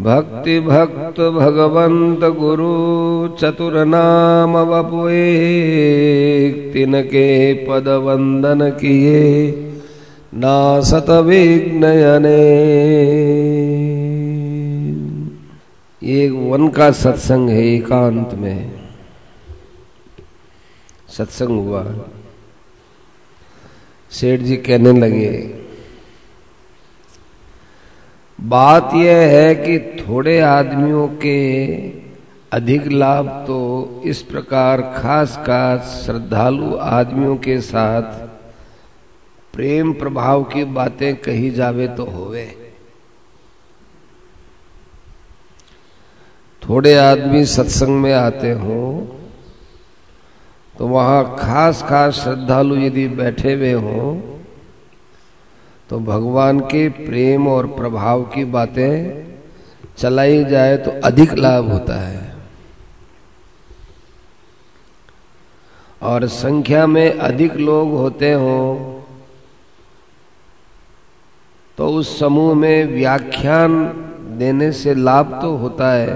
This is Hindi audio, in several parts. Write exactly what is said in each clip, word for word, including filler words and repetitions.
भक्ति भक्त भगवंत गुरु चतुर नाम वपुए तिनके पद वंदन किए ना सत विघ्नयने। ये वन का सत्संग है, एकांत में सत्संग हुआ। सेठ जी कहने लगे, बात यह है कि थोड़े आदमियों के अधिक लाभ तो इस प्रकार खास खास श्रद्धालु आदमियों के साथ प्रेम प्रभाव की बातें कही जावे तो होवे। थोड़े आदमी सत्संग में आते हो तो वहां खास खास श्रद्धालु यदि बैठे हुए हों तो भगवान के प्रेम और प्रभाव की बातें चलाई जाए तो अधिक लाभ होता है। और संख्या में अधिक लोग होते हों तो उस समूह में व्याख्यान देने से लाभ तो होता है,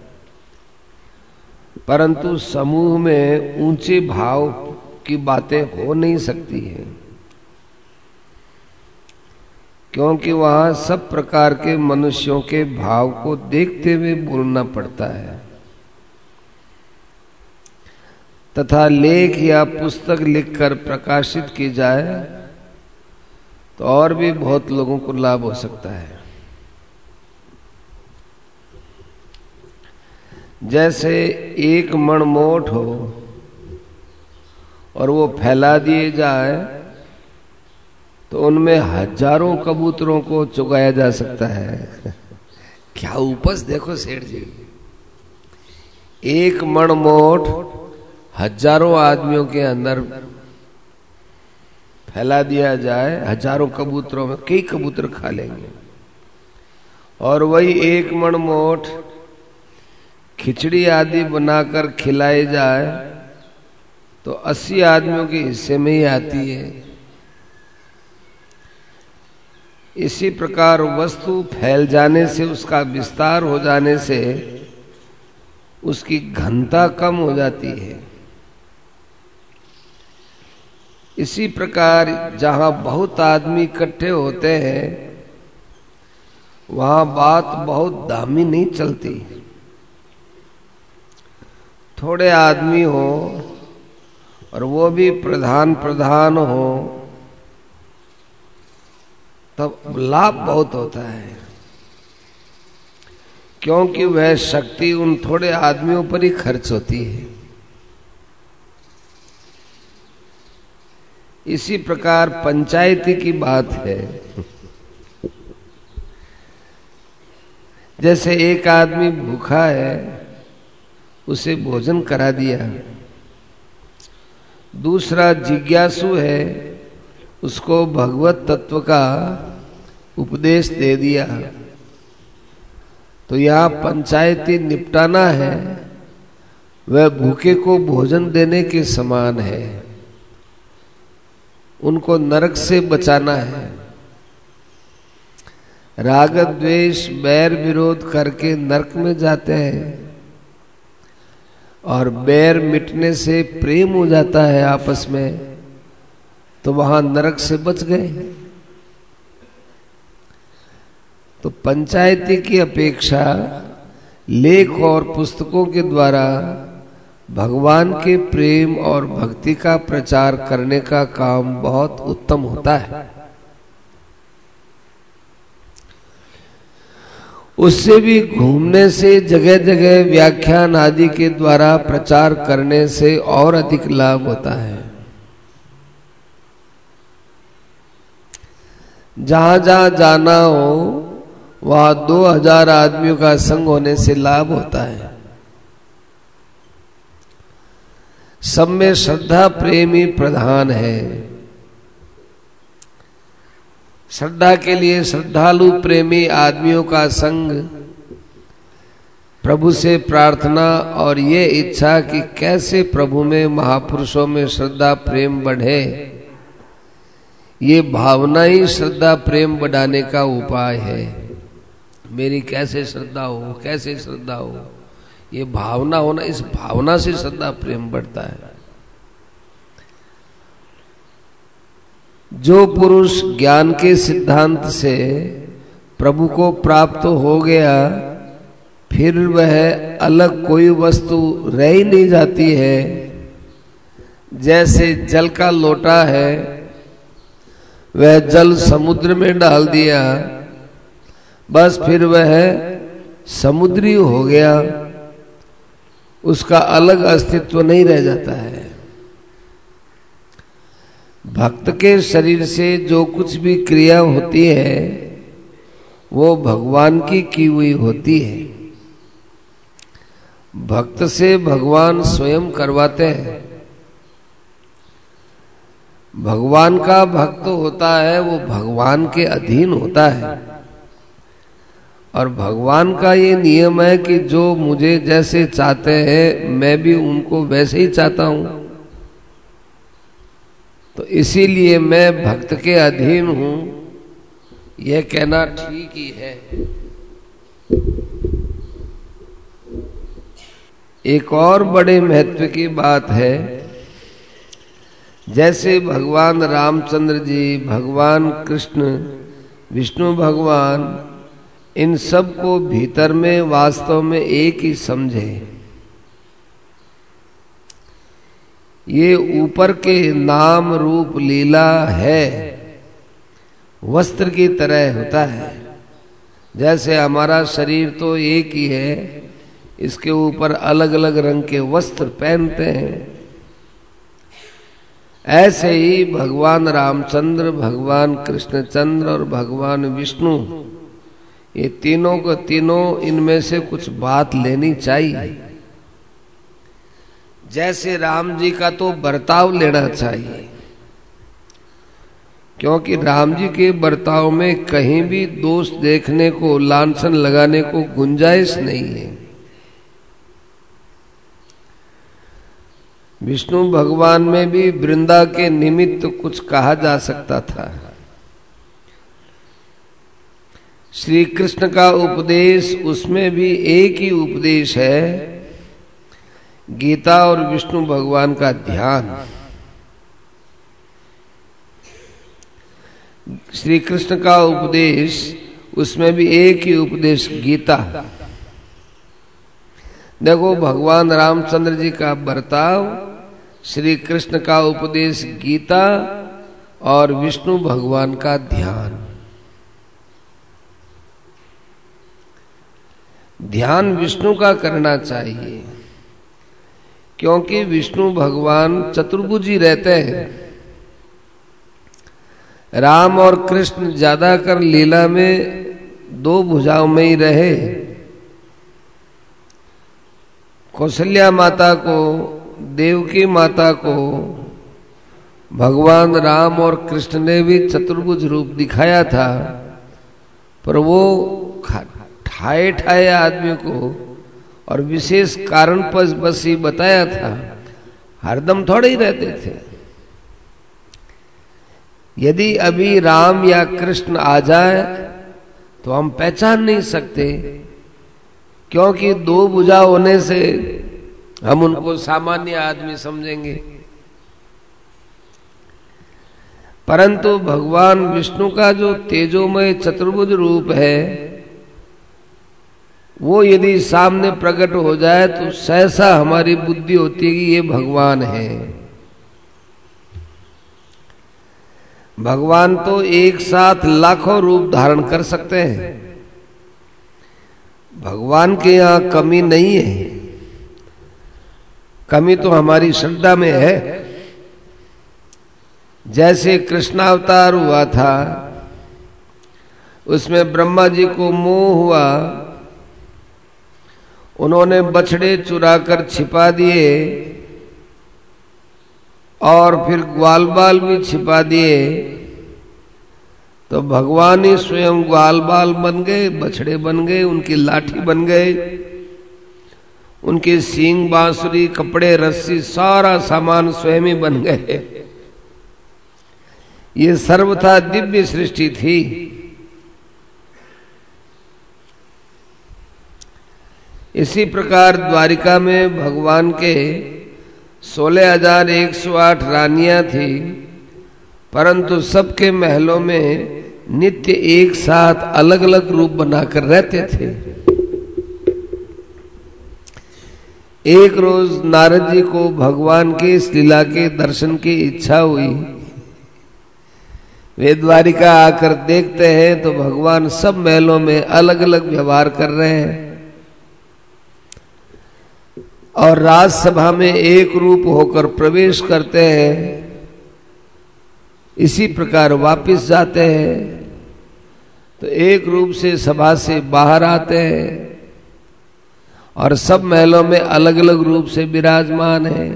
परंतु समूह में ऊंचे भाव की बातें हो नहीं सकती हैं, क्योंकि वहां सब प्रकार के मनुष्यों के भाव को देखते हुए बोलना पड़ता है। तथा लेख या पुस्तक लिखकर प्रकाशित की जाए तो और भी बहुत लोगों को लाभ हो सकता है। जैसे एक मण मोठ हो और वो फैला दिए जाए तो उनमें हजारों कबूतरों को चुगाया जा सकता है। क्या उपज देखो सेठ जी, एक मण मोठ हजारों आदमियों के अंदर फैला दिया जाए, हजारों कबूतरों में कई कबूतर खा लेंगे। और वही एक मण मोठ खिचड़ी आदि बनाकर खिलाई जाए तो अस्सी आदमियों के हिस्से में ही आती है। इसी प्रकार वस्तु फैल जाने से, उसका विस्तार हो जाने से उसकी घनता कम हो जाती है। इसी प्रकार जहां बहुत आदमी इकट्ठे होते हैं वहां बात बहुत दामी नहीं चलती। थोड़े आदमी हो और वो भी प्रधान प्रधान हो तब लाभ बहुत होता है, क्योंकि वह शक्ति उन थोड़े आदमियों पर ही खर्च होती है। इसी प्रकार पंचायती की बात है। जैसे एक आदमी भूखा है, उसे भोजन करा दिया। दूसरा जिज्ञासु है, उसको भगवत तत्व का उपदेश दे दिया। तो यहाँ पंचायती निपटाना है, वह भूखे को भोजन देने के समान है। उनको नरक से बचाना है। राग द्वेष बैर विरोध करके नरक में जाते हैं और बैर मिटने से प्रेम हो जाता है आपस में, तो वहां नरक से बच गए। तो पंचायती की अपेक्षा लेख और पुस्तकों के द्वारा भगवान के प्रेम और भक्ति का प्रचार करने का काम बहुत उत्तम होता है। उससे भी घूमने से, जगह जगह व्याख्यान आदि के द्वारा प्रचार करने से और अधिक लाभ होता है। जहां जहां जाना हो वहां दो हजार आदमियों का संग होने से लाभ होता है। सब में श्रद्धा प्रेम ही प्रधान है। श्रद्धा के लिए श्रद्धालु प्रेमी आदमियों का संग, प्रभु से प्रार्थना और ये इच्छा कि कैसे प्रभु में, महापुरुषों में श्रद्धा प्रेम बढ़े, ये भावना ही श्रद्धा प्रेम बढ़ाने का उपाय है। मेरी कैसे श्रद्धा हो, कैसे श्रद्धा हो, ये भावना होना, इस भावना से श्रद्धा प्रेम बढ़ता है। जो पुरुष ज्ञान के सिद्धांत से प्रभु को प्राप्त हो गया, फिर वह अलग कोई वस्तु रह ही नहीं जाती है। जैसे जल का लोटा है, वह जल समुद्र में डाल दिया, बस फिर वह समुद्री हो गया, उसका अलग अस्तित्व नहीं रह जाता है। भक्त के शरीर से जो कुछ भी क्रिया होती है वो भगवान की की हुई होती है। भक्त से भगवान स्वयं करवाते हैं। भगवान का भक्त होता है वो भगवान के अधीन होता है, और भगवान का ये नियम है कि जो मुझे जैसे चाहते हैं मैं भी उनको वैसे ही चाहता हूं। तो इसीलिए मैं भक्त के अधीन हूं, यह कहना ठीक ही है। एक और बड़े महत्व की बात है, जैसे भगवान रामचंद्र जी, भगवान कृष्ण, विष्णु भगवान, इन सब को भीतर में वास्तव में एक ही समझे। ये ऊपर के नाम रूप लीला है, वस्त्र की तरह होता है। जैसे हमारा शरीर तो एक ही है, इसके ऊपर अलग अलग रंग के वस्त्र पहनते हैं, ऐसे ही भगवान रामचंद्र, भगवान कृष्णचंद्र और भगवान विष्णु, ये तीनों को तीनों इनमें से कुछ बात लेनी चाहिए। जैसे राम जी का तो बर्ताव लेना चाहिए, क्योंकि राम जी के बर्ताव में कहीं भी दोष देखने को, लांछन लगाने को गुंजाइश नहीं है। विष्णु भगवान में भी वृंदा के निमित्त कुछ कहा जा सकता था। श्री कृष्ण का उपदेश, उसमें भी एक ही उपदेश है, गीता और विष्णु भगवान का ध्यान। श्री कृष्ण का उपदेश, उसमें भी एक ही उपदेश, गीता। देखो भगवान रामचंद्र जी का बर्ताव, श्री कृष्ण का उपदेश गीता, और विष्णु भगवान का ध्यान। ध्यान विष्णु का करना चाहिए, क्योंकि विष्णु भगवान चतुर्भुजी रहते हैं। राम और कृष्ण ज्यादातर लीला में दो भुजाओं में ही रहे। कौशल्या माता को, देवकी माता को भगवान राम और कृष्ण ने भी चतुर्भुज रूप दिखाया था, पर वो ठाए ठाए आदमी को और विशेष कारण पर बस ही बताया था, हरदम थोड़े ही रहते थे। यदि अभी राम या कृष्ण आ जाए तो हम पहचान नहीं सकते, क्योंकि दो भुजा होने से हम उनको सामान्य आदमी समझेंगे। परंतु भगवान विष्णु का जो तेजोमय चतुर्भुज रूप है, वो यदि सामने प्रकट हो जाए तो सहसा हमारी बुद्धि होती है कि ये भगवान है। भगवान तो एक साथ लाखों रूप धारण कर सकते हैं, भगवान के यहाँ कमी नहीं है। कमी तो हमारी श्रद्धा में है। जैसे कृष्णावतार हुआ था, उसमें ब्रह्मा जी को मोह हुआ, उन्होंने बछड़े चुरा कर छिपा दिए और फिर ग्वाल बाल भी छिपा दिए, तो भगवान ही स्वयं ग्वाल बाल बन गए, बछड़े बन गए, उनकी लाठी बन गए, उनके सींग, बांसुरी, कपड़े, रस्सी, सारा सामान स्वयं ही बन गए। ये सर्वथा दिव्य सृष्टि थी। इसी प्रकार द्वारिका में भगवान के सोलह हजार एक सौ आठ रानियां थी, परंतु सबके महलों में नित्य एक साथ अलग अलग रूप बनाकर रहते थे। एक रोज नारद जी को भगवान के इस लीला के दर्शन की इच्छा हुई। वे द्वारिका आकर देखते हैं तो भगवान सब महलों में अलग अलग व्यवहार कर रहे हैं और राजसभा में एक रूप होकर प्रवेश करते हैं, इसी प्रकार वापस जाते हैं तो एक रूप से सभा से बाहर आते हैं और सब महलों में अलग अलग रूप से विराजमान है।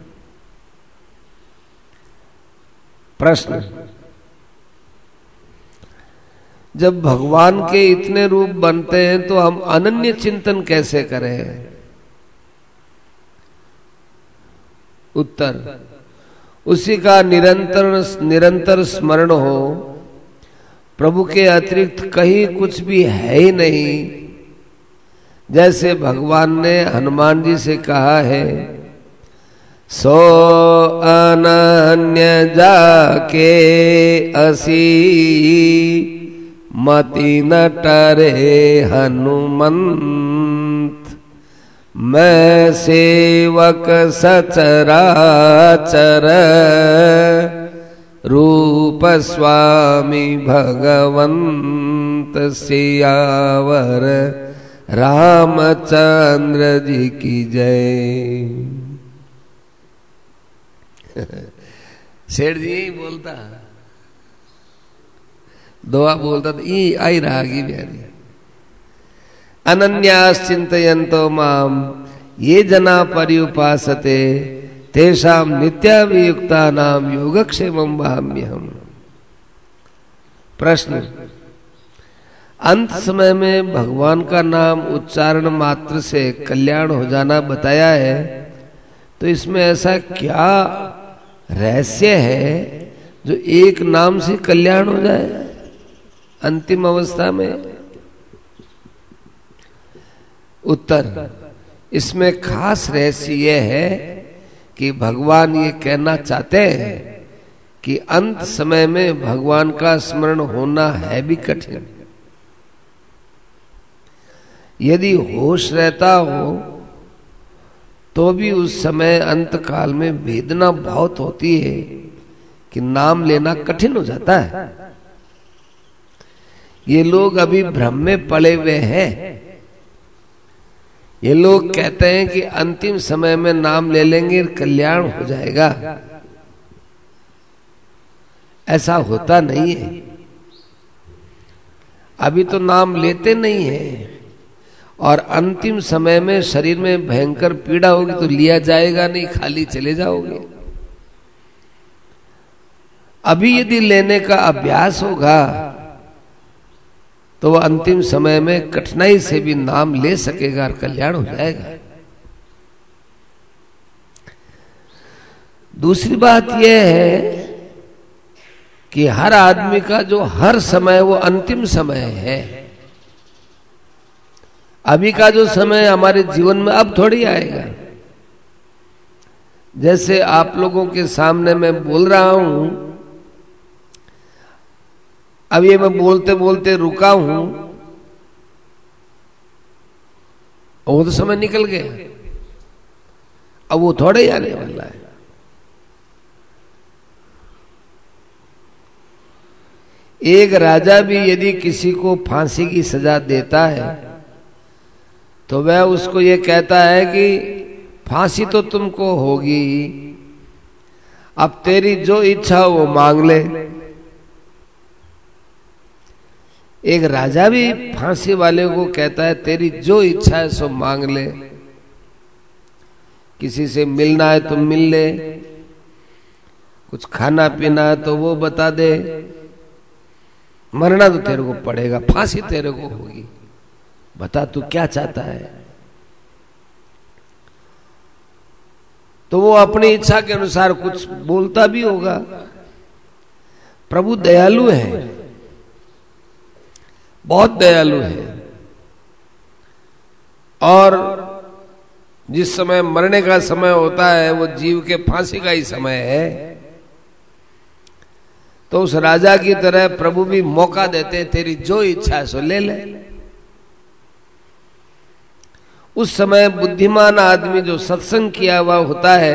प्रश्न, जब भगवान के इतने रूप बनते हैं तो हम अनन्य चिंतन कैसे करें? उत्तर, उसी का निरंतर निरंतर स्मरण हो। प्रभु के अतिरिक्त कहीं कुछ भी है ही नहीं। जैसे भगवान ने हनुमान जी से कहा है, सो अनन्य जाके असी मति न टरे हनुमंत, मैं सेवक सचराचर रूप स्वामी भगवंत, सियावर रामचंद्र जी की जय। सेठ जी बोलता, दुआ बोलता तो ई आई रागी बिहारी। अनन्यास चिंतयन्तो माम ये जना पर्युपासते, तेषाम नित्याभियुक्ता नाम योगक्षेमं वहाम्यहम्। प्रश्न, अंत समय में भगवान का नाम उच्चारण मात्र से कल्याण हो जाना बताया है, तो इसमें ऐसा क्या रहस्य है जो एक नाम से कल्याण हो जाए अंतिम अवस्था में? उत्तर, इसमें खास रहस्य यह है कि भगवान ये कहना चाहते हैं कि अंत समय में भगवान का स्मरण होना है भी कठिन। यदि होश रहता हो तो भी उस समय अंत काल में वेदना बहुत होती है कि नाम लेना कठिन हो जाता है। ये लोग अभी भ्रम में पड़े हुए हैं। ये लोग कहते हैं कि अंतिम समय में नाम ले लेंगे कल्याण हो जाएगा। ऐसा होता नहीं है। अभी तो नाम लेते नहीं है और अंतिम समय में शरीर में भयंकर पीड़ा होगी तो लिया जाएगा नहीं, खाली चले जाओगे। अभी यदि लेने का अभ्यास होगा तो वह अंतिम समय में कठिनाई से भी नाम ले सकेगा और कल्याण हो जाएगा। दूसरी बात यह है कि हर आदमी का जो हर समय वो अंतिम समय है। अभी का जो समय हमारे जीवन में अब थोड़ी आएगा। जैसे आप लोगों के सामने मैं बोल रहा हूं, अब ये मैं बोलते बोलते रुका हूं, वो तो समय निकल गया, अब वो थोड़े ही आने वाला है। एक राजा भी यदि किसी को फांसी की सजा देता है तो वह उसको ये कहता है कि फांसी तो तुमको होगी, अब तेरी जो इच्छा हो वो मांग ले। एक राजा भी फांसी वाले को कहता है तेरी जो इच्छा है सो मांग ले। किसी से मिलना है तो मिल ले, कुछ खाना पीना है तो वो बता दे, मरना तो तेरे को पड़ेगा, फांसी तेरे को होगी, बता तू क्या चाहता है। तो वो अपनी इच्छा के अनुसार कुछ बोलता भी होगा। प्रभु दयालु है, बहुत दयालु है, और जिस समय मरने का समय होता है वो जीव के फांसी का ही समय है। तो उस राजा की तरह प्रभु भी मौका देते, तेरी जो इच्छा है सो ले ले। उस समय बुद्धिमान आदमी जो सत्संग किया हुआ होता है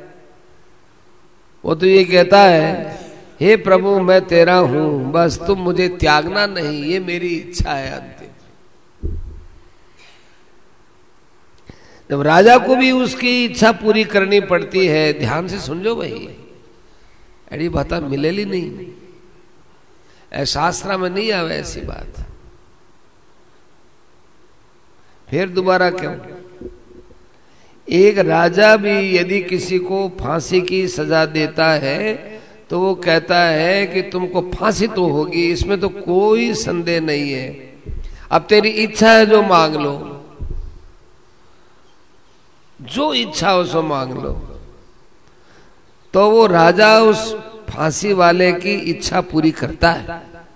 वो तो ये कहता है, हे प्रभु मैं तेरा हूं, बस तुम मुझे त्यागना नहीं, ये मेरी इच्छा है अंतिम। जब राजा को भी उसकी इच्छा पूरी करनी पड़ती है, ध्यान से सुन लो भाई, अड़ी बात मिलेली नहीं, ऐ शास्त्र में नहीं आवे ऐसी बात। फिर दोबारा क्यों? एक राजा भी यदि किसी को फांसी की सजा देता है तो वो कहता है कि तुमको फांसी तो होगी, इसमें तो कोई संदेह नहीं है, अब तेरी इच्छा है जो मांग लो, जो इच्छा हो सो मांग लो। तो वो राजा उस फांसी वाले की इच्छा पूरी करता है।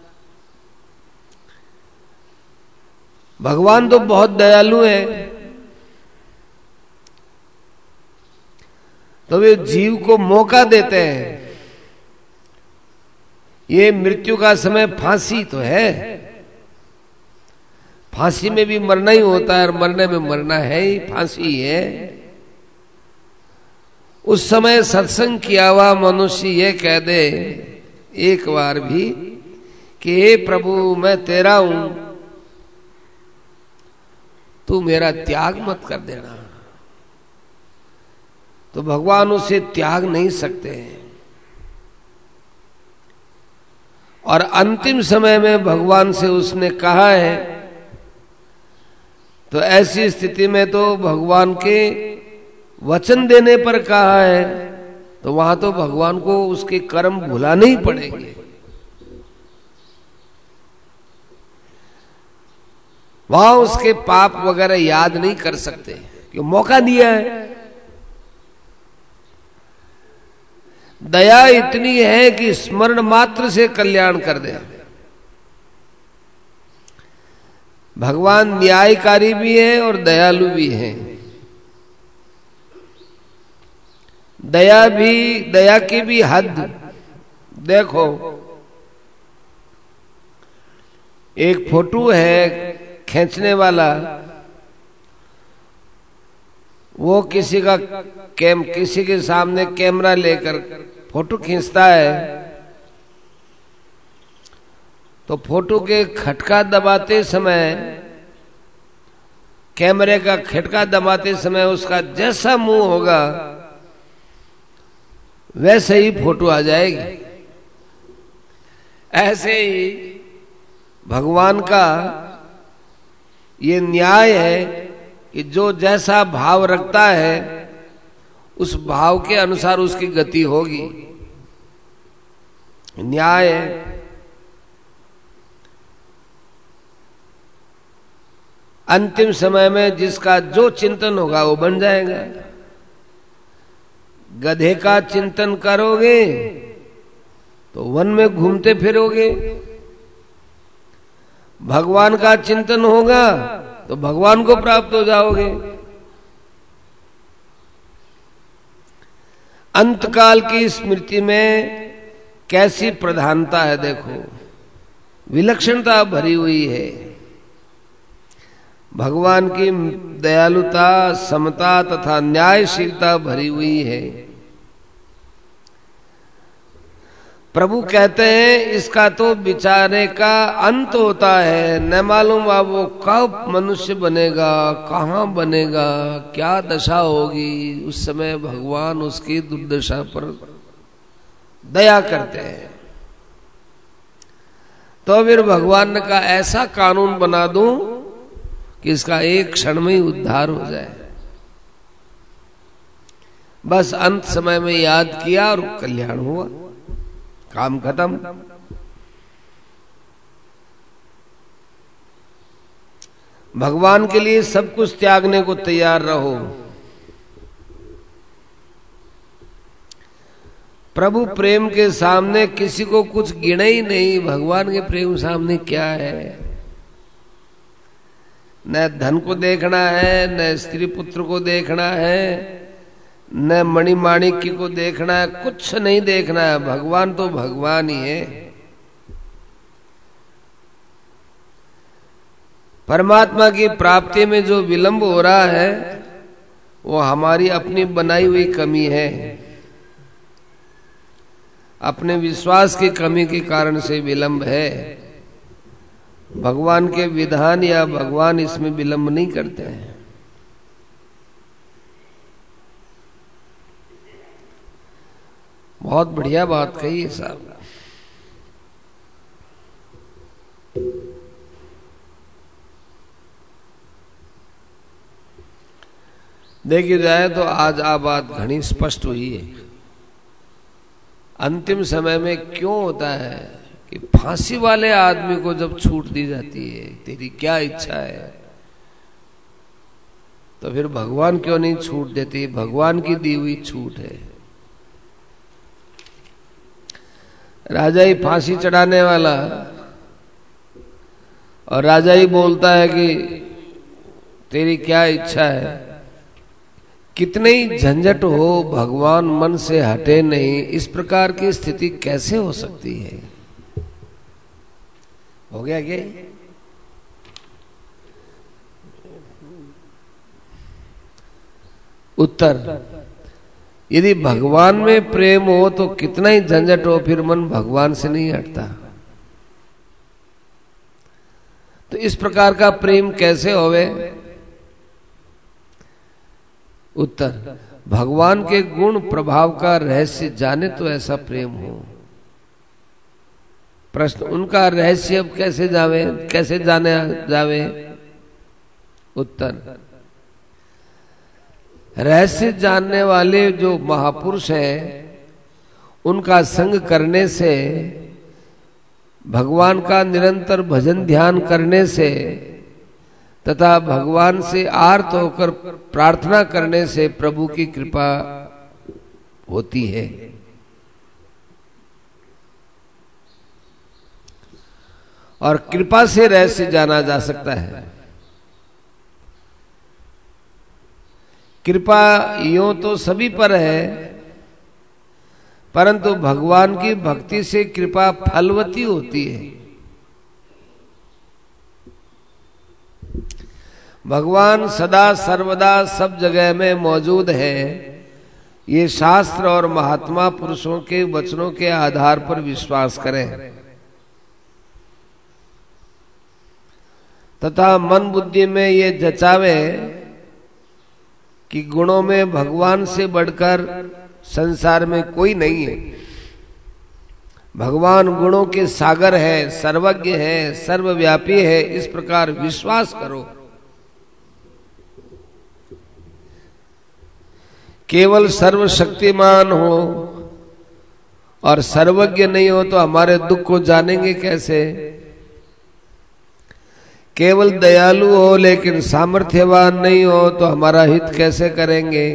भगवान तो बहुत दयालु है, तो वे जीव को मौका देते हैं। ये मृत्यु का समय फांसी तो है, फांसी में भी मरना ही होता है और मरने में मरना है ही, फांसी है। उस समय सत्संग किया हुआ मनुष्य ये कह दे एक बार भी कि हे प्रभु मैं तेरा हूं, तू मेरा त्याग मत कर देना, तो भगवान उसे त्याग नहीं सकते हैं। और अंतिम समय में भगवान से उसने कहा है, तो ऐसी स्थिति में तो भगवान के वचन देने पर कहा है, तो वहां तो भगवान को उसके कर्म भुलाने ही पड़ेंगे। वहां उसके पाप वगैरह याद नहीं कर सकते, क्यों? मौका दिया है। दया इतनी है कि स्मरण मात्र से कल्याण कर दे। भगवान न्यायकारी भी है और दयालु भी है। दया भी, दया की भी हद देखो। एक फोटो है खींचने वाला, वो किसी का कैम किसी के सामने कैमरा लेकर फोटो खींचता है, तो फोटो के खटका दबाते समय, कैमरे का खटका दबाते समय उसका जैसा मुंह होगा वैसे ही फोटो आ जाएगी। ऐसे ही भगवान का ये न्याय है कि जो जैसा भाव रखता है उस भाव के अनुसार उसकी गति होगी। न्याय है। अंतिम समय में जिसका जो चिंतन होगा वो बन जाएगा। गधे का चिंतन करोगे तो वन में घूमते फिरोगे, भगवान का चिंतन होगा तो भगवान को प्राप्त हो जाओगे। अंतकाल की स्मृति में कैसी प्रधानता है देखो, विलक्षणता भरी हुई है। भगवान की दयालुता, समता तथा न्यायशीलता भरी हुई है। प्रभु कहते हैं इसका तो विचारे का अंत होता है, न मालूम अब वो कब मनुष्य बनेगा, कहाँ बनेगा, क्या दशा होगी। उस समय भगवान उसकी दुर्दशा पर दया करते हैं। तो फिर भगवान ने कहा ऐसा कानून बना दूं कि इसका एक क्षण में ही उद्धार हो जाए। बस अंत समय में याद किया और कल्याण हुआ, काम खत्म। भगवान के लिए सब कुछ त्यागने को तैयार रहो। प्रभु प्रेम के सामने किसी को कुछ गिने ही नहीं। भगवान के प्रेम सामने क्या है? न धन को देखना है, न स्त्री पुत्र को देखना है, न मणि माणिक्य को देखना है, कुछ नहीं देखना है। भगवान तो भगवान ही है। परमात्मा की प्राप्ति में जो विलंब हो रहा है वो हमारी अपनी बनाई हुई कमी है, अपने विश्वास की कमी के कारण से विलंब है। भगवान के विधान या भगवान इसमें विलंब नहीं करते हैं। बहुत बढ़िया बात कही है साहब। देखी जाए तो आज आ बात घनी स्पष्ट हुई है। अंतिम समय में क्यों होता है कि फांसी वाले आदमी को जब छूट दी जाती है, तेरी क्या इच्छा है, तो फिर भगवान क्यों नहीं छूट देती? भगवान की दी हुई छूट है। राजा ही फांसी चढ़ाने वाला, और राजा ही बोलता है कि तेरी क्या इच्छा है। कितने ही झंझट हो, भगवान मन से हटे नहीं, इस प्रकार की स्थिति कैसे हो सकती है? हो गया क्या? उत्तर, यदि भगवान में प्रेम हो तो कितना ही झंझट हो, फिर मन भगवान से नहीं हटता। तो इस प्रकार का प्रेम कैसे होवे? उत्तर, भगवान के गुण प्रभाव का रहस्य जाने तो ऐसा प्रेम हो। प्रश्न, उनका रहस्य अब कैसे जावे, कैसे जाने जावे? उत्तर, रहस्य जानने वाले जो महापुरुष हैं, उनका संग करने से, भगवान का निरंतर भजन ध्यान करने से तथा भगवान से आर्त होकर प्रार्थना करने से प्रभु की कृपा होती है। और कृपा से रहस्य जाना जा सकता है। कृपा यूं तो सभी पर है, परंतु भगवान की भक्ति से कृपा फलवती होती है। भगवान सदा सर्वदा सब जगह में मौजूद है, ये शास्त्र और महात्मा पुरुषों के वचनों के आधार पर विश्वास करें तथा मन बुद्धि में ये जचावे कि गुणों में भगवान से बढ़कर संसार में कोई नहीं है। भगवान गुणों के सागर है, सर्वज्ञ है, सर्वव्यापी है, इस प्रकार विश्वास करो। केवल सर्वशक्तिमान हो और सर्वज्ञ नहीं हो तो हमारे दुख को जानेंगे कैसे? केवल दयालु हो लेकिन सामर्थ्यवान नहीं हो तो हमारा हित कैसे करेंगे?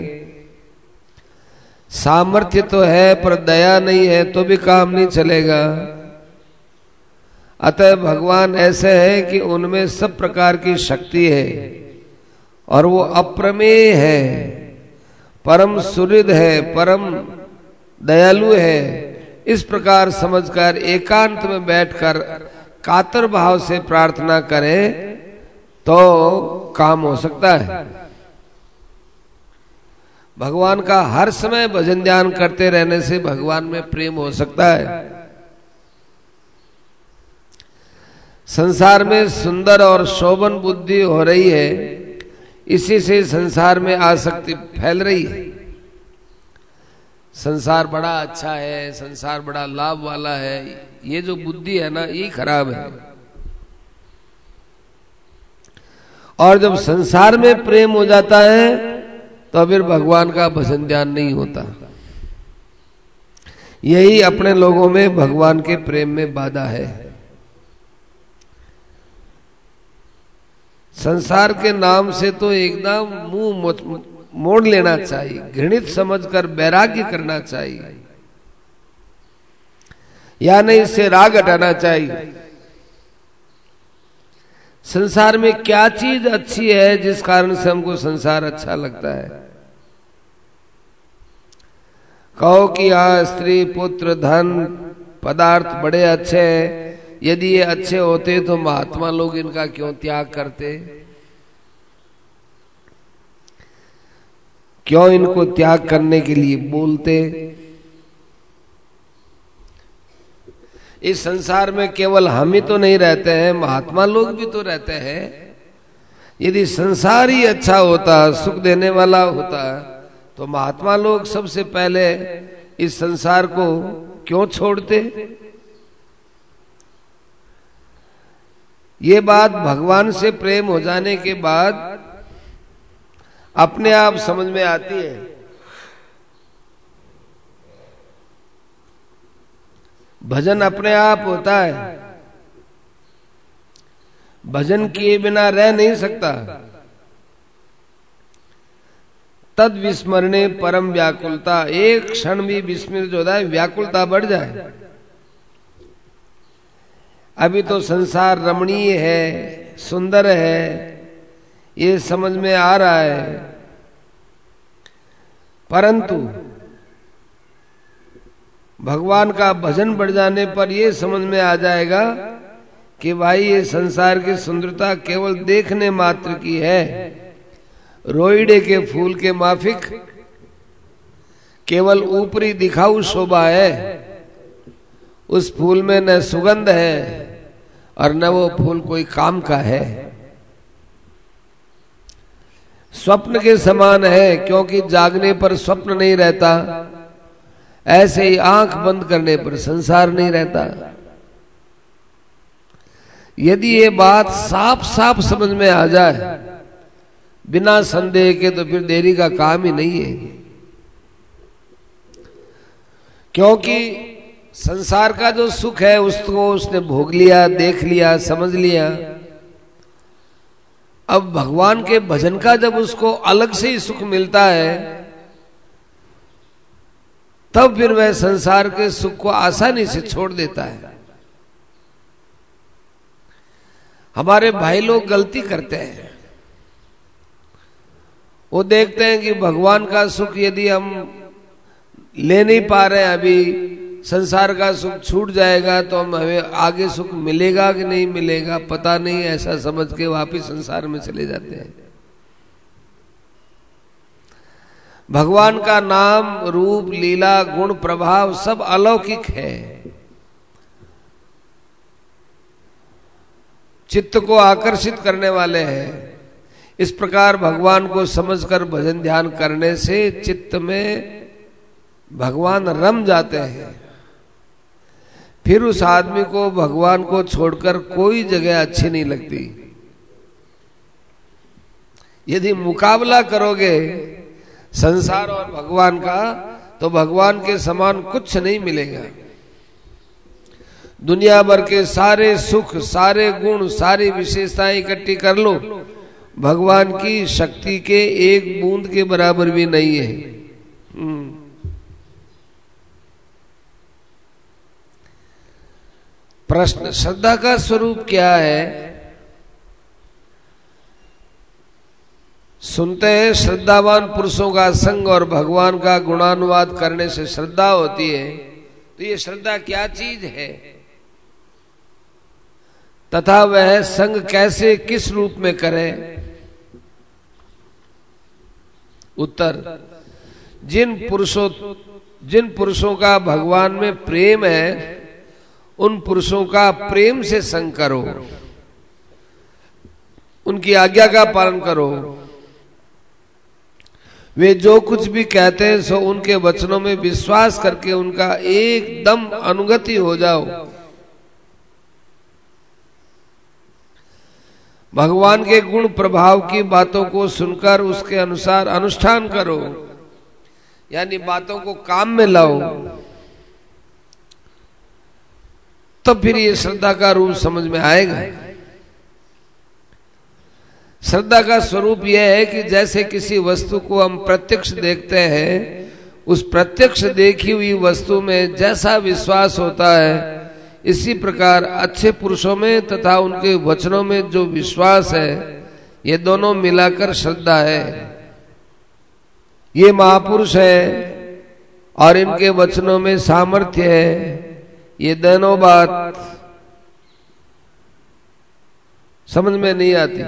सामर्थ्य तो है पर दया नहीं है तो भी काम नहीं चलेगा। अतः भगवान ऐसे है कि उनमें सब प्रकार की शक्ति है और वो अप्रमेय है, परम सुहृद है, परम दयालु है। इस प्रकार समझकर एकांत में बैठकर कातर भाव से प्रार्थना करें तो काम हो सकता है। भगवान का हर समय भजन ध्यान करते रहने से भगवान में प्रेम हो सकता है। संसार में सुंदर और शोभन बुद्धि हो रही है, इसी से संसार में आसक्ति फैल रही है। संसार बड़ा अच्छा है, संसार बड़ा लाभ वाला है, ये जो बुद्धि है ना, ये खराब है। और जब संसार में प्रेम हो जाता है तो फिर भगवान का भजन ध्यान नहीं होता। यही अपने लोगों में भगवान के प्रेम में बाधा है। संसार के नाम से तो एकदम मुंह मोड़ लेना चाहिए, घृणित समझकर वैराग्य करना चाहिए, या नहीं इससे राग हटाना चाहिए। संसार में क्या चीज अच्छी है जिस कारण से हमको संसार अच्छा लगता है? कहो कि हाँ, स्त्री पुत्र धन पदार्थ बड़े अच्छे हैं, यदि ये अच्छे होते तो महात्मा लोग इनका क्यों त्याग करते? क्यों इनको त्याग करने के लिए बोलते? इस संसार में केवल हम ही तो नहीं रहते हैं, महात्मा लोग भी तो रहते हैं। यदि संसार ही अच्छा होता, सुख देने वाला होता, तो महात्मा लोग सबसे पहले इस संसार को क्यों छोड़ते? ये बात भगवान से प्रेम हो जाने के बाद अपने आप समझ में आती है। भजन अपने आप होता है, भजन किए बिना रह नहीं सकता। तद विस्मरणे परम व्याकुलता, एक क्षण भी विस्मृत हो जाए, व्याकुलता बढ़ जाए। अभी तो संसार रमणीय है, सुंदर है, ये समझ में आ रहा है, परंतु भगवान का भजन बढ़ जाने पर यह समझ में आ जाएगा कि भाई ये संसार की सुंदरता केवल देखने मात्र की है, रोइडे के फूल के माफिक केवल ऊपरी दिखाऊ शोभा है। उस फूल में न सुगंध है और न वो फूल कोई काम का है। स्वप्न के समान है, क्योंकि जागने पर स्वप्न नहीं रहता, ऐसे ही आंख बंद करने पर संसार नहीं रहता। यदि ये बात साफ साफ समझ में आ जाए बिना संदेह के, तो फिर देरी का काम ही नहीं है। क्योंकि संसार का जो सुख है उसको उसने भोग लिया, देख लिया, समझ लिया। अब भगवान के भजन का जब उसको अलग से ही सुख मिलता है, तब फिर वह संसार के सुख को आसानी से छोड़ देता है। हमारे भाई लोग गलती करते हैं, वो देखते हैं कि भगवान का सुख यदि हम ले नहीं पा रहे हैं, अभी संसार का सुख छूट जाएगा तो हम हमें आगे सुख मिलेगा कि नहीं मिलेगा पता नहीं, ऐसा समझ के वापिस संसार में चले जाते हैं। भगवान का नाम, रूप, लीला, गुण, प्रभाव सब अलौकिक है, चित्त को आकर्षित करने वाले हैं। इस प्रकार भगवान को समझकर भजन ध्यान करने से चित्त में भगवान रम जाते हैं। फिर उस आदमी को भगवान को छोड़कर कोई जगह अच्छी नहीं लगती। यदि मुकाबला करोगे संसार और भगवान का, तो भगवान के समान कुछ नहीं मिलेगा। दुनिया भर के सारे सुख, सारे गुण, सारी विशेषताएं इकट्ठी कर लो, भगवान की शक्ति के एक बूंद के बराबर भी नहीं है। प्रश्न, श्रद्धा का स्वरूप क्या है? सुनते हैं श्रद्धावान पुरुषों का संग और भगवान का गुणानुवाद करने से श्रद्धा होती है। तो ये श्रद्धा क्या चीज है तथा वह संग कैसे, किस रूप में करें? उत्तर, जिन पुरुषों जिन पुरुषों का भगवान में प्रेम है उन पुरुषों का प्रेम से संग करो, उनकी आज्ञा का पालन करो। वे जो कुछ भी कहते हैं सो उनके वचनों में विश्वास करके उनका एकदम अनुगति हो जाओ। भगवान के गुण प्रभाव की बातों को सुनकर उसके अनुसार अनुष्ठान करो, यानी बातों को काम में लाओ। तब फिर ये श्रद्धा का रूप समझ में आएगा। श्रद्धा का स्वरूप यह है कि जैसे किसी वस्तु को हम प्रत्यक्ष देखते हैं, उस प्रत्यक्ष देखी हुई वस्तु में जैसा विश्वास होता है इसी प्रकार अच्छे पुरुषों में तथा उनके वचनों में जो विश्वास है, ये दोनों मिलाकर श्रद्धा है। ये महापुरुष है और इनके वचनों में सामर्थ्य है, ये दोनों बात समझ में नहीं आती।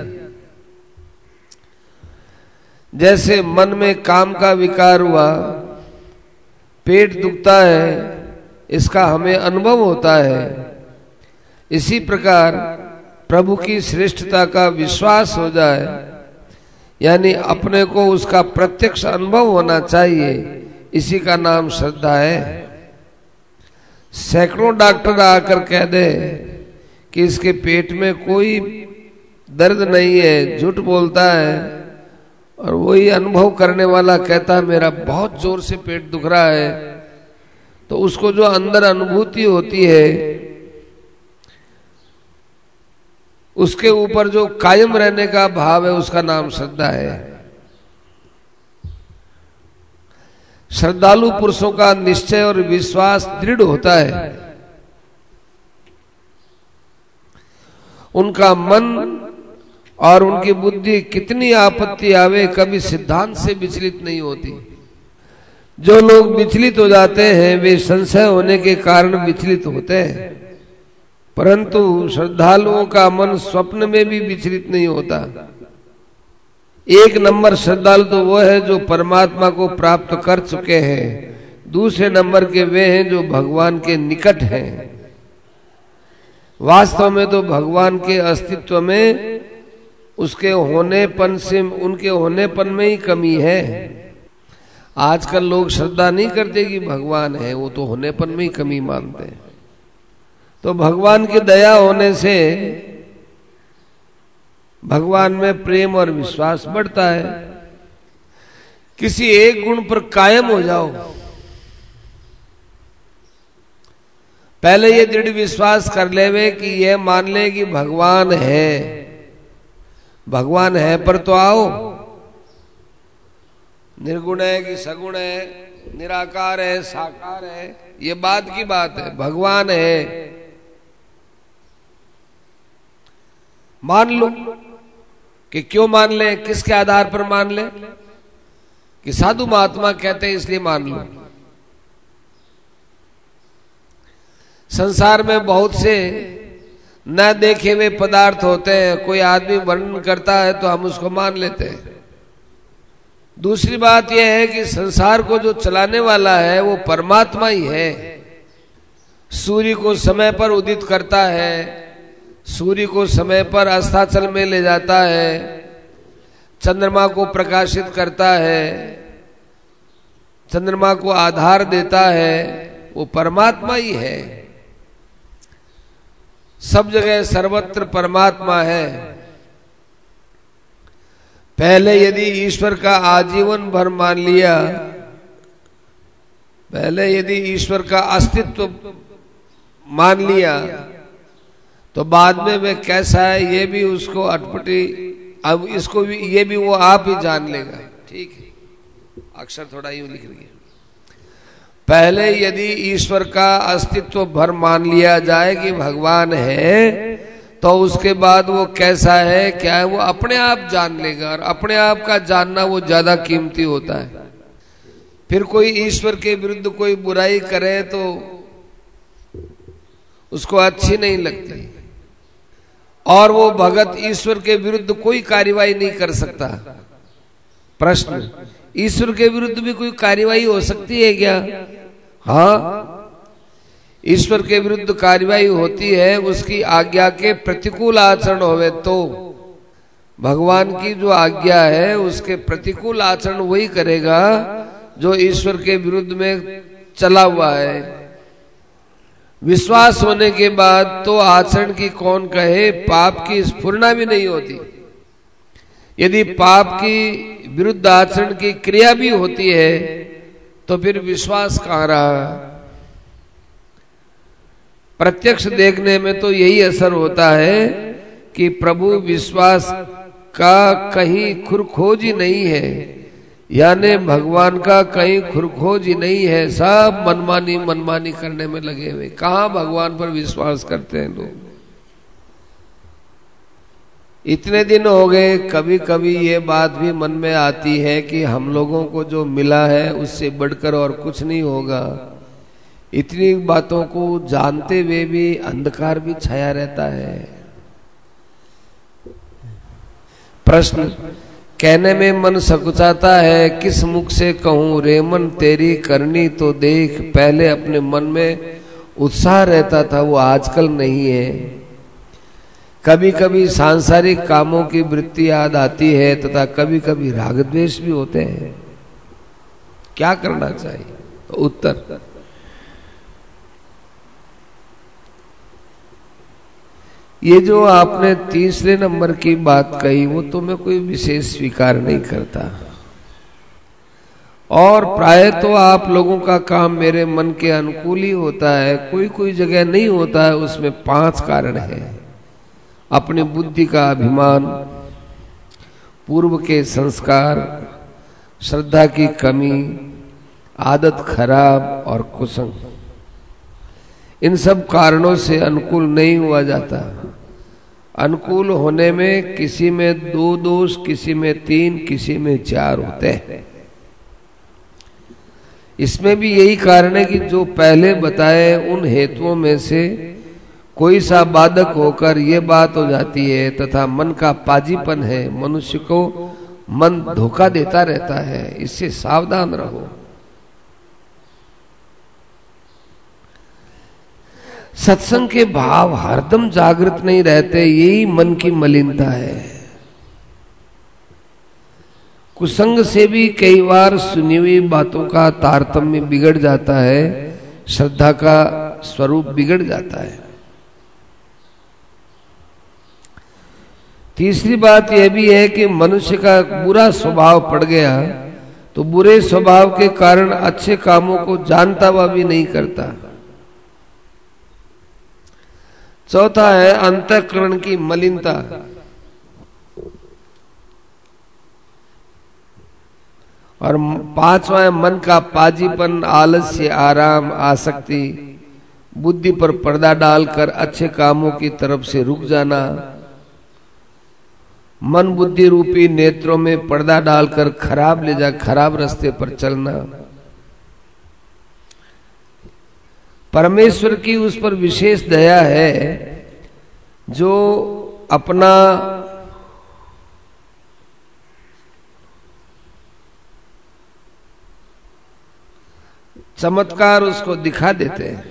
जैसे मन में काम का विकार हुआ, पेट दुखता है, इसका हमें अनुभव होता है, इसी प्रकार प्रभु की श्रेष्ठता का विश्वास हो जाए, यानी अपने को उसका प्रत्यक्ष अनुभव होना चाहिए, इसी का नाम श्रद्धा है। सैकड़ों डॉक्टर आकर कह दे कि इसके पेट में कोई दर्द नहीं है, झूठ बोलता है, और वही अनुभव करने वाला कहता है मेरा बहुत जोर से पेट दुख रहा है, तो उसको जो अंदर अनुभूति होती है, उसके ऊपर जो कायम रहने का भाव है, उसका नाम श्रद्धा है। श्रद्धालु पुरुषों का निश्चय और विश्वास दृढ़ होता है। उनका मन और उनकी बुद्धि कितनी आपत्ति आवे, कभी सिद्धांत से विचलित नहीं होती। जो लोग विचलित हो जाते हैं, वे संशय होने के कारण विचलित होते हैं, परंतु श्रद्धालुओं का मन स्वप्न में भी विचलित नहीं होता। एक नंबर श्रद्धालु तो वो है जो परमात्मा को प्राप्त कर चुके हैं, दूसरे नंबर के वे हैं जो भगवान के निकट हैं। वास्तव में तो भगवान के अस्तित्व में, उसके होनेपन से, उनके होनेपन में ही कमी है। आजकल लोग श्रद्धा नहीं करते कि भगवान है, वो तो होनेपन में ही कमी मानते हैं। तो भगवान की दया होने से भगवान में प्रेम और विश्वास बढ़ता है। किसी एक गुण पर कायम हो जाओ, पहले ये दृढ़ विश्वास कर लेवे कि ये मान ले कि भगवान है, भगवान है पर तो आओ, निर्गुण है कि सगुण है, निराकार है साकार है, ये बात की बात है। भगवान है मान लो, कि क्यों मान ले, किसके आधार पर मान ले, कि साधु महात्मा कहते हैं इसलिए मान लो। संसार में बहुत से न देखे हुए पदार्थ होते हैं, कोई आदमी वर्णन करता है तो हम उसको मान लेते हैं। दूसरी बात यह है कि संसार को जो चलाने वाला है वो परमात्मा ही है। सूर्य को समय पर उदित करता है, सूर्य को समय पर अस्ताचल में ले जाता है, चंद्रमा को प्रकाशित करता है, चंद्रमा को आधार देता है, वो परमात्मा ही है। सब जगह सर्वत्र परमात्मा है। पहले यदि ईश्वर का आजीवन भर मान लिया, पहले यदि ईश्वर का अस्तित्व मान लिया, तो बाद में वह कैसा है ये भी उसको अटपटी, अब इसको भी ये भी वो आप ही जान लेगा। ठीक है, अक्षर थोड़ा यूं लिख रही है। पहले यदि ईश्वर का अस्तित्व भर मान लिया जाए कि भगवान है, तो उसके बाद वो कैसा है क्या है वो अपने आप जान लेगा, और अपने आप का जानना वो ज्यादा कीमती होता है। फिर कोई ईश्वर के विरुद्ध कोई बुराई करे तो उसको अच्छी नहीं लगती, और वो भगत ईश्वर के विरुद्ध कोई कार्यवाही नहीं कर सकता। प्रश्न, ईश्वर के विरुद्ध भी कोई कार्यवाही हो सकती है क्या? हाँ, ईश्वर के विरुद्ध कार्यवाही होती है, उसकी आज्ञा के प्रतिकूल आचरण होवे तो। भगवान की जो आज्ञा है उसके प्रतिकूल आचरण वही करेगा जो ईश्वर के विरुद्ध में चला हुआ है। विश्वास होने के बाद तो आचरण की कौन कहे, पाप की स्फुरना भी नहीं होती। यदि पाप की विरुद्ध आचरण की क्रिया भी होती है तो फिर विश्वास कहाँ रहा? प्रत्यक्ष देखने में तो यही असर होता है कि प्रभु विश्वास का कहीं खुर खोज ही नहीं है। यानी भगवान का कहीं खुरखोज ही नहीं है, सब मनमानी मनमानी करने में लगे हुए। कहां भगवान पर विश्वास करते हैं लोग। इतने दिन हो गए, कभी कभी ये बात भी मन में आती है कि हम लोगों को जो मिला है उससे बढ़कर और कुछ नहीं होगा। इतनी बातों को जानते हुए भी अंधकार भी छाया रहता है। प्रश्न, कहने में मन सकुचाता है, किस मुख से कहूं रे मन तेरी करनी तो देख। पहले अपने मन में उत्साह रहता था, वो आजकल नहीं है। कभी कभी सांसारिक कामों की वृत्ति याद आती है तथा कभी कभी राग द्वेष भी होते हैं। क्या करना चाहिए? तो उत्तर, ये जो आपने तीसरे नंबर की बात कही वो तो मैं कोई विशेष स्वीकार नहीं करता, और प्राय तो आप लोगों का काम मेरे मन के अनुकूल ही होता है। कोई कोई जगह नहीं होता है। उसमें पांच कारण है। अपनी बुद्धि का अभिमान, पूर्व के संस्कार, श्रद्धा की कमी, आदत खराब और कुसंग। इन सब कारणों से अनुकूल नहीं हुआ जाता। अनुकूल होने में किसी में दो दोष, किसी में तीन, किसी में चार होते हैं। इसमें भी यही कारण है कि जो पहले बताए उन हेतुओं में से कोई सा बाधक होकर ये बात हो जाती है तथा मन का पाजीपन है। मनुष्य को मन धोखा देता रहता है, इससे सावधान रहो। सत्संग के भाव हरदम जागृत नहीं रहते, यही मन की मलिनता है। कुसंग से भी कई बार सुनी हुई बातों का तारतम्य बिगड़ जाता है, श्रद्धा का स्वरूप बिगड़ जाता है। तीसरी बात यह भी है कि मनुष्य का बुरा स्वभाव पड़ गया तो बुरे स्वभाव के कारण अच्छे कामों को जानता हुआ भी नहीं करता। चौथा है अंतःकरण की मलिनता। और पांचवा है मन का पाजीपन, आलस्य, आराम, आसक्ति, बुद्धि पर पर्दा डालकर अच्छे कामों की तरफ से रुक जाना, मन बुद्धि रूपी नेत्रों में पर्दा डालकर खराब ले जा खराब रास्ते पर चलना। परमेश्वर की उस पर विशेष दया है जो अपना चमत्कार उसको दिखा देते हैं।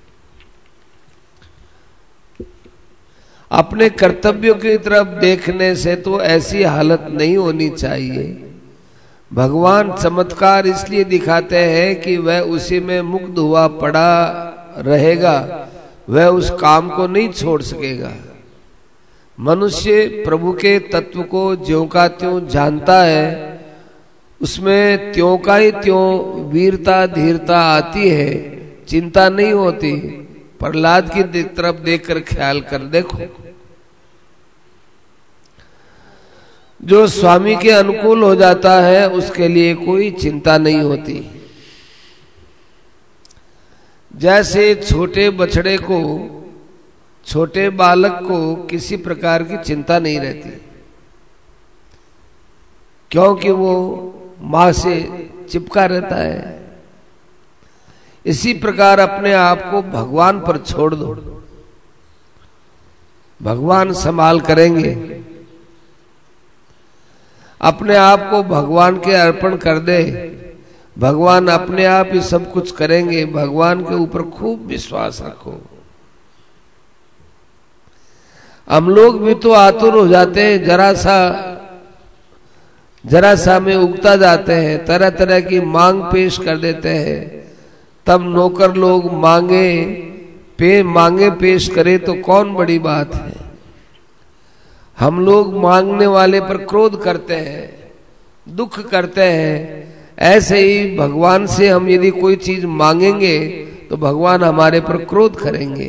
अपने कर्तव्यों की तरफ देखने से तो ऐसी हालत नहीं होनी चाहिए। भगवान चमत्कार इसलिए दिखाते हैं कि वह उसी में मुग्ध हुआ पड़ा रहेगा, वह उस काम को नहीं छोड़ सकेगा। मनुष्य प्रभु के तत्व को ज्यों का त्यों जानता है, उसमें त्यों का ही त्यों वीरता धीरता आती है, चिंता नहीं होती। प्रहलाद की तरफ देखकर ख्याल कर देखो, जो स्वामी के अनुकूल हो जाता है उसके लिए कोई चिंता नहीं होती। जैसे छोटे बछड़े को, छोटे बालक को किसी प्रकार की चिंता नहीं रहती, क्योंकि वो मां से चिपका रहता है। इसी प्रकार अपने आप को भगवान पर छोड़ दो, भगवान संभाल करेंगे। अपने आप को भगवान के अर्पण कर दे, भगवान अपने आप ही सब कुछ करेंगे। भगवान के ऊपर खूब विश्वास रखो। हम लोग भी तो आतुर हो जाते हैं, जरा सा जरा सा में उगता जाते हैं, तरह तरह की मांग पेश कर देते हैं। तब नौकर लोग मांगे पे मांगे पेश करे तो कौन बड़ी बात है। हम लोग मांगने वाले पर क्रोध करते हैं, दुख करते हैं। ऐसे ही भगवान से हम यदि कोई चीज मांगेंगे तो भगवान हमारे पर क्रोध करेंगे।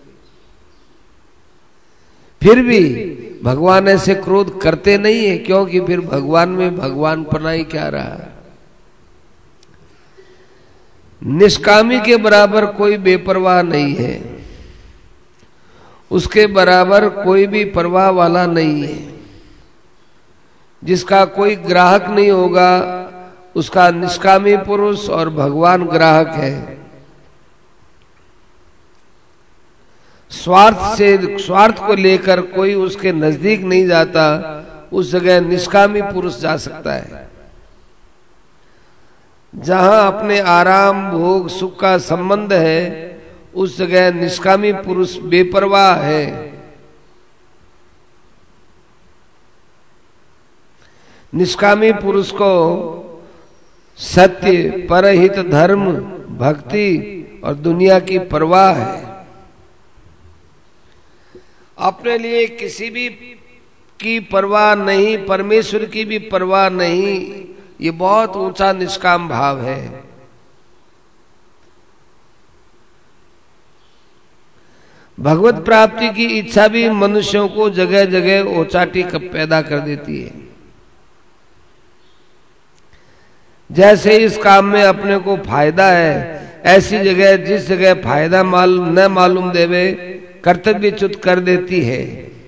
फिर भी भगवान ऐसे क्रोध करते नहीं है, क्योंकि फिर भगवान में भगवान पना ही क्या रहा। निष्कामी के बराबर कोई बेपरवाह नहीं है, उसके बराबर कोई भी परवाह वाला नहीं है। जिसका कोई ग्राहक नहीं होगा उसका निष्कामी पुरुष और भगवान ग्राहक है। स्वार्थ से स्वार्थ को लेकर कोई उसके नजदीक नहीं जाता, उस जगह निष्कामी पुरुष जा सकता है। जहां अपने आराम भोग सुख का संबंध है उस जगह निष्कामी पुरुष बेपरवाह है। निष्कामी पुरुष को सत्य, परहित, धर्म, भक्ति और दुनिया की परवाह है। अपने लिए किसी भी की परवाह नहीं, परमेश्वर की भी परवाह नहीं, ये बहुत ऊंचा निष्काम भाव है। भगवत प्राप्ति की इच्छा भी मनुष्यों को जगह जगह ओचाटी पैदा कर देती है। जैसे इस काम में अपने को फायदा है, ऐसी जगह जिस जगह फायदा मालूम न मालूम देवे कर्तव्यच्युत कर देती है।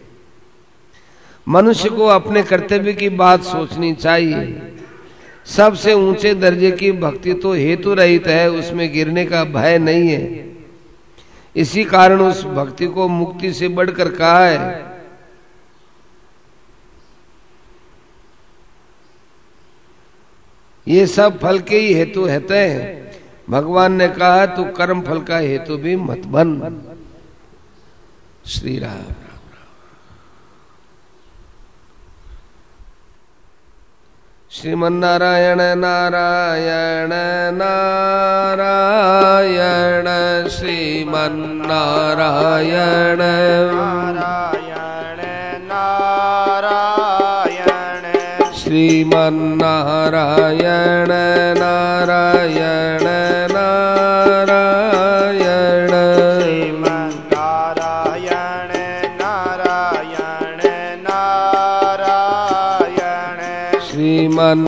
मनुष्य को अपने कर्तव्य की बात सोचनी चाहिए। सबसे ऊंचे दर्जे की भक्ति तो हेतु रहित है, उसमें गिरने का भय नहीं है। इसी कारण उस भक्ति को मुक्ति से बढ़कर कहा है। ये सब फल के ही हेतु हेते हैं। भगवान ने कहा तू कर्म फल का हेतु भी मत बन। श्री राम। श्रीमन्नारायण नारायण नारायण श्रीमन्नारायण नारायण नारायण श्रीमन्नारायण नारायण नारायण श्रीमन्नारायण नारायण नारायण श्रीमन्